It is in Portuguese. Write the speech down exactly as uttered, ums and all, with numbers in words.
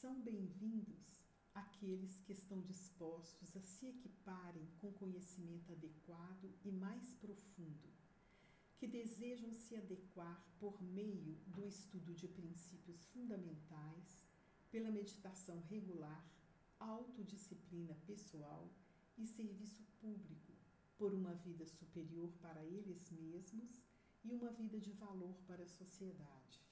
São bem-vindos aqueles que estão dispostos a se equiparem com conhecimento adequado e mais profundo, que desejam se adequar por meio do estudo de princípios fundamentais, pela meditação regular, autodisciplina pessoal e serviço público, por uma vida superior para eles mesmos e uma vida de valor para a sociedade.